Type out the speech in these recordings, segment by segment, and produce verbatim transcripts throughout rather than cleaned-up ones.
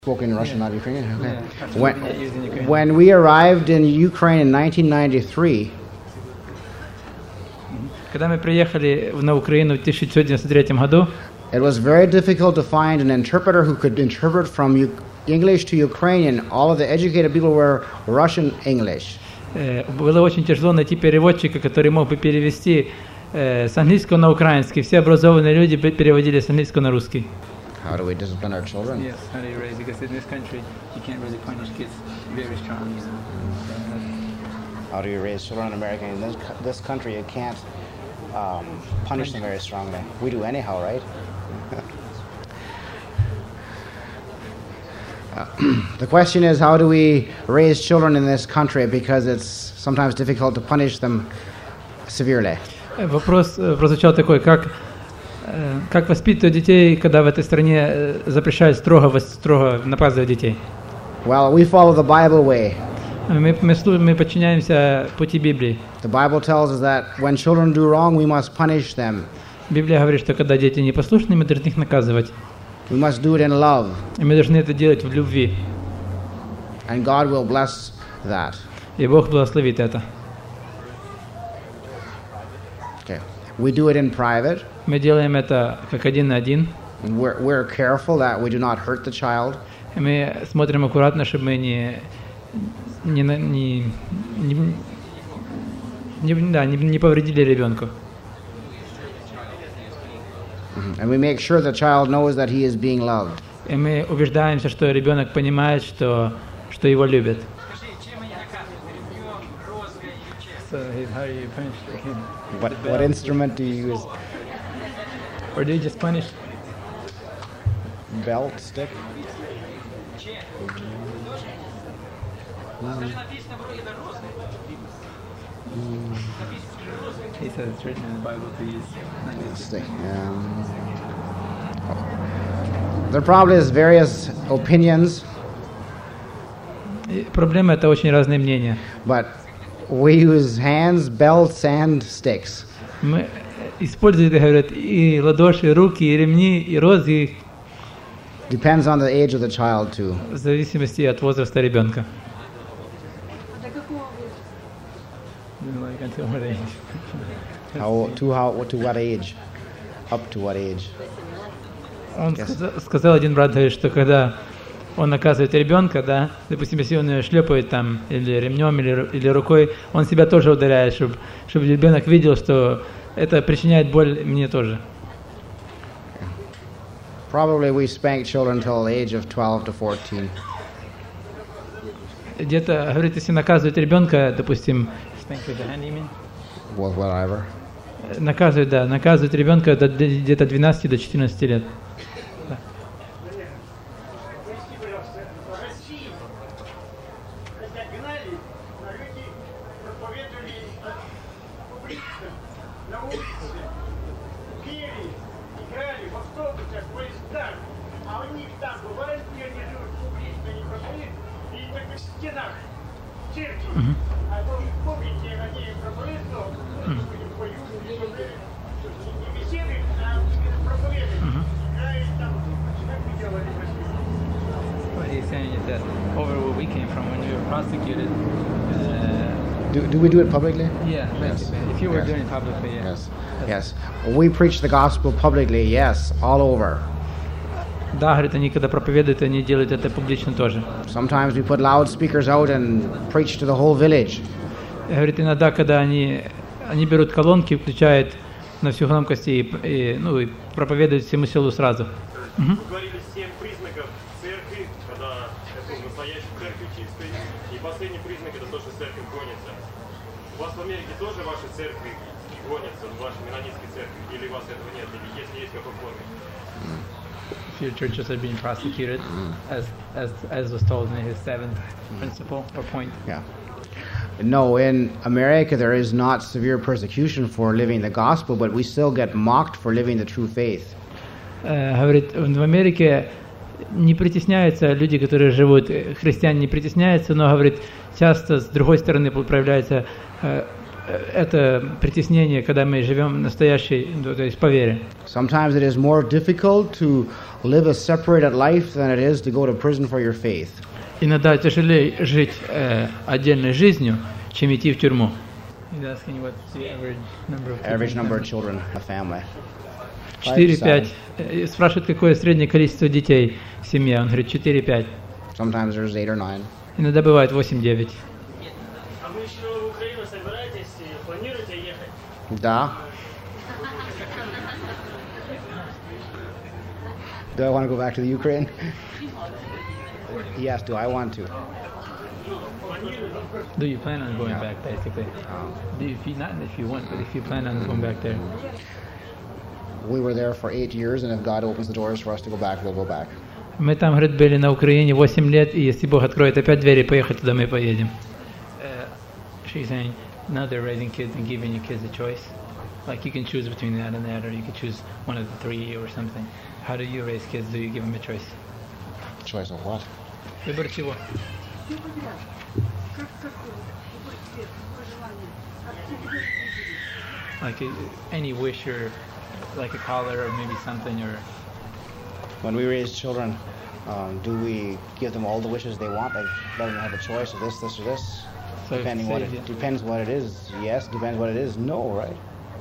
Spoken in Russian, yeah. Not Ukrainian. Okay. Yeah, when, when we arrived in Ukraine in nineteen ninety-three, когда мы приехали на Украину в тысяча девятьсот девяносто третьем году, it was very difficult to find an interpreter who could interpret from U- English to Ukrainian. All of the educated people were Russian English. Было очень тяжело найти переводчика, который мог бы перевести с английского на украинский. Все образованные люди переводили с английского на русский. How do we discipline our children? Yes, how do you raise? Because in this country, you can't really punish kids very strongly. You know? How do you raise children in America? In this, this country, you can't um, punish them very strongly. We do anyhow, right? uh, the question is, how do we raise children in this country? Because it's sometimes difficult to punish them severely. Вопрос прозвучал такой, как Как воспитывать детей, когда в этой стране запрещают строго, строго наказывать детей? Well, we follow the Bible way. Мы, мы, мы подчиняемся пути Библии. The Bible tells us that when children do wrong, we must punish them. Библия говорит, что когда дети непослушны, мы должны их наказывать. We must do it in love. И мы должны это делать в любви. And God will bless that. И Бог благословит это. Okay. We do it in private. Мы делаем это как один на один. We're, we're careful that we do not hurt the child. Мы смотрим аккуратно, чтобы мы не не не не, не, да, не, не повредили ребенку. And we make sure the child knows that he is being loved. И мы убеждаемся, что ребенок понимает, что что его любят. So how do you punish him? What what instrument do you use? Or do you just punish? Belt, stick? Mm. Mm. He says it's written in the Bible to use stick. Yeah. There probably is various opinions. Проблема — это очень разные мнения. But we use hands, belts, and sticks. Мы используют, говорят, и ладоши, и руки, и ремни, и розги. Depends on the age of the child too. В зависимости от возраста ребенка. How to how to what age? Up to what age? Он сказал, сказал один брат, говорит, что когда он наказывает ребенка, да, допустим, если он ее шлепает там или ремнем, или, или рукой, он себя тоже ударяет, чтобы, чтобы ребенок видел, что это причиняет боль мне тоже. Probably we spank children until the age of twelve to fourteen. Где-то, говорит, если наказывать ребенка, допустим, well, whatever. Наказывать, да, наказывать ребенка до, где-то двенадцати до четырнадцати лет. Да. Mm-hmm. What he's saying is that over where we came from, when we were prosecuted, uh, do do we do it publicly? Yeah, yes. If you were yes. doing it publicly, yeah. Yes, yes. We preach the gospel publicly, yes, all over. Да, говорит, они когда проповедуют, они делают это публично тоже. Sometimes we put loudspeakers out and preach to the whole village. Говорит, иногда, когда они они берут колонки, включают на всю громкость и, и ну и проповедуют всему селу сразу. Угу. Говорили семь признаков церкви, когда это настоящая церковь чистая, и последний признак это то, что церковь гонится. У вас в Америке тоже ваши церкви гонятся, ваши менонитские церкви, или у вас этого нет, или если есть, в какой форме? Your churches are being prosecuted, as as as was told in his seventh principle or point. Yeah. No, in America there is not severe persecution for living the gospel, but we still get mocked for living the true faith. Uh, говорит, в Америке не притесняются люди, которые живут, христиане не притесняются, но, говорит, часто с другой стороны проявляется uh, это притеснение, когда мы живем настоящей, то есть по вере. Sometimes it is more difficult to live a separated life than it is to go to prison for your faith. Иногда тяжелее жить э, отдельной жизнью, чем идти в тюрьму. Average number of children in a family. четыре-пять. Спрашивают, какое среднее количество детей в семье. Он говорит, четыре-пять. Sometimes there's eight or nine. Иногда бывает восемь-девять. А вы еще в Украину собираетесь? Планируете ехать? Да. Do I want to go back to the Ukraine? Yes, do I want to? Do you plan on going Yeah. back, basically? Um, Do you, if you, not if you want, but if you plan on going back there. we were there for eight years, and if God opens the doors for us to go back, we'll go back. Мы там, говорит, были на Украине восемь лет, и если Бог откроет опять двери, поехать туда мы поедем. Uh, she's saying, now they're raising kids and giving you kids a choice. Like you can choose between that and that, or you can choose one of the three or something. How do you raise kids? Do you give them a choice? Choice of what? Выбор чего? Like uh, any wish or like a collar or maybe something or When we raise children, um, do we give them all the wishes they want? Like let them have a choice of this, this, or this? So Depending say what it- it depends what it is. Yes. Depends what it is. No. Right.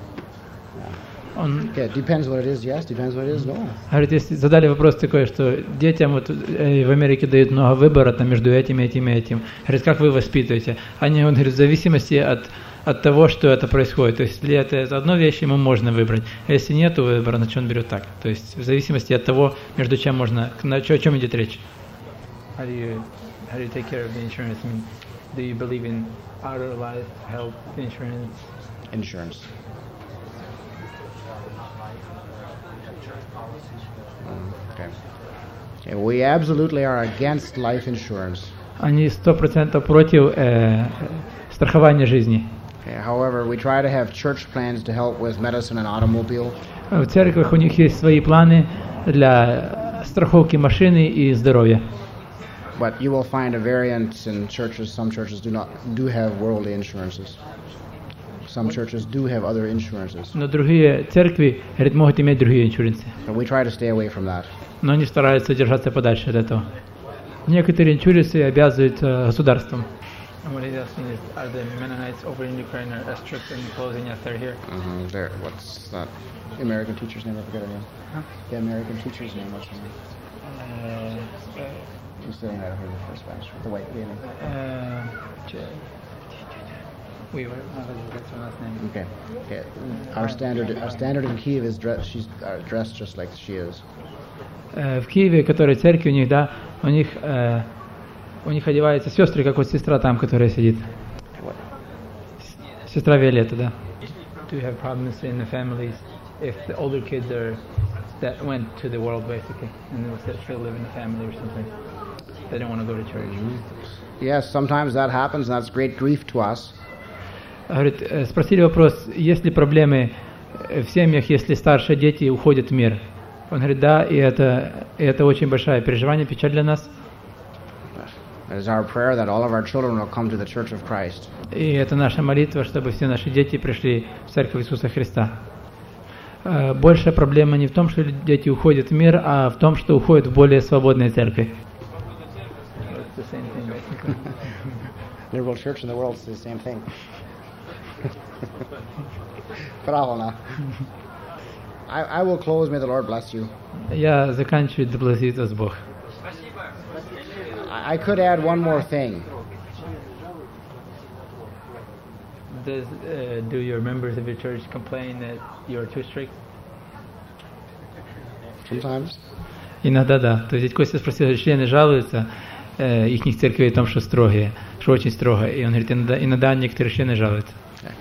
он Yeah. Depends what it is. Yes. Depends what it is. No. говорит, если задали вопрос такой, что детям вот э, в Америке дают много выбора там между этим, этим и этим. Говорит, как вы воспитываете? Они, он говорит, в зависимости от от того, что это происходит. То есть, если это одну вещь, ему можно выбрать. А если нет выбора, значит он берет так. То есть, в зависимости от того, между чем можно, на чё, о чем идет речь. How do you, how do you take care of the insurance? I mean, do you believe in auto life, health insurance? Insurance. Mm, Okay. Okay. We absolutely are against life insurance. Они сто процентов против э, страхования жизни. Okay. However, we try to have church plans to help with medicine and automobile. В церквях у них есть свои планы для страховки машины и здоровья. But you will find a variance in churches. Some churches do not do have worldly insurances. Some churches do have other insurances. Но другие церкви, говорит, могут иметь другие иншуренсы. So we try to stay away from that. Но они стараются держаться подальше от этого. Некоторые иншуренсы обязывают э, государством. What he's asking is, are the Mennonites over in Ukraine as strict in closing as they're here? Uh-huh. There. What's that? The American teacher's name? I forget her name. Huh? The American teacher's name. What's her name? Uh, She's sitting out of her for Spanish. The white lady. uh, we were. That's her last name. Okay. Okay. Our standard. Our standard in Kiev is dress. She's uh, dressed just like she is. Э, В Киеве, которые церкви у них, да, у них э, у них одеваются сестры, как вот сестра там, которая сидит. What? Сестра Виолетта, да. Do you have problems in the families if the older kids are that went to the world basically and they still still live in the family or something? They don't want to go to church. Yes. Sometimes that happens, and that's great grief to us. Говорит, э, спросили вопрос, есть ли проблемы э, в семьях, если старшие дети уходят в мир? Он говорит, да, и это, и это очень большое переживание, печаль для нас. It is our prayer that all of our children will come to the Church of Christ. И это наша молитва, чтобы все наши дети пришли в Церковь Иисуса Христа. Э, Большая проблема не в том, что дети уходят в мир, а в том, что уходят в более свободные церкви. Liberal church in the world is the same thing. Правильно. I, I will close. May the Lord bless you. Я заканчиваю, да благословит вас Бог. I, I could add one more thing. Does, uh, do your members of your church complain that you are too strict? Sometimes. Иногда да. То есть здесь Костя спросил, члены жалуются э, их церкви о том, что строгие, что очень строго. И он говорит, иногда, иногда некоторые члены жалуются.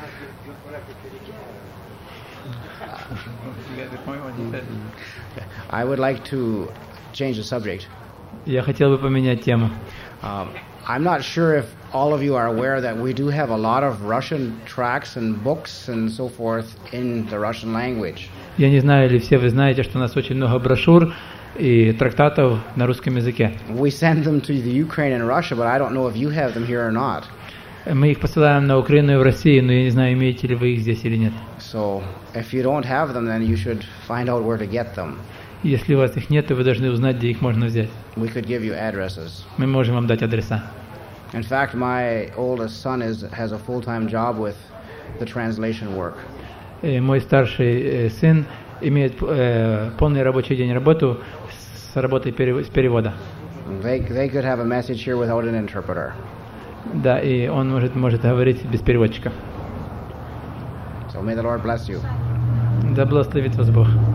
I would like to change the subject. Я хотел бы поменять тему. Um, I'm not sure if all of you are aware that we do have a lot of Russian tracts and books and so forth in the Russian language. Я не знаю, или все вы знаете, что у нас очень много брошюр и трактатов на русском языке. We send them to the Ukraine and Russia, but I don't know if you have them here or not. Мы их посылаем на Украину и в Россию, но я не знаю, имеете ли вы их здесь или нет. So if you don't have them, then you should find out where to get them. Если у вас их нет, то вы должны узнать, где их можно взять. We could give you addresses. Мы можем вам дать адреса. In fact, my oldest son is has a full-time job with the translation work. Э, Мой старший э, сын имеет э, полный рабочий день работу с работой перев- с перевода. They they could have a message here without an interpreter. Да, и он может, может говорить без переводчика. So may the Lord bless you. Да благословит вас Бог.